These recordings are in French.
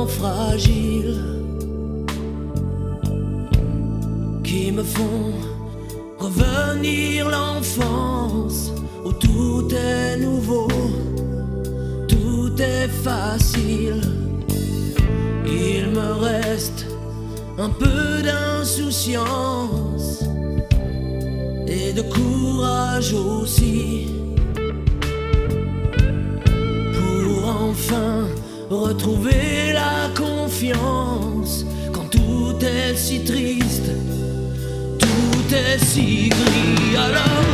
fragiles qui me font revenir l'enfance où tout est nouveau, tout est facile. Il me reste un peu d'insouciance et de courage aussi, pour enfin retrouver la confiance quand tout est si triste, tout est si gris. Alors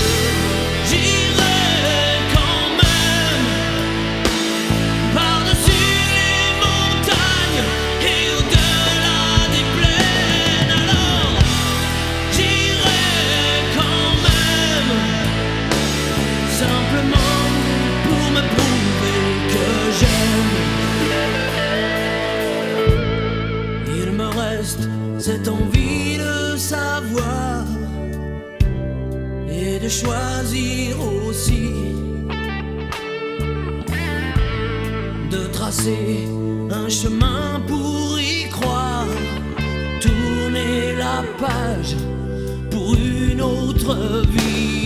j'irai quand même par-dessus les montagnes et au-delà des plaines. Alors j'irai quand même, simplement pour me prouver que j'aime. Il me reste cette envie de savoir et de choisir aussi, de tracer un chemin pour y croire, tourner la page pour une autre vie.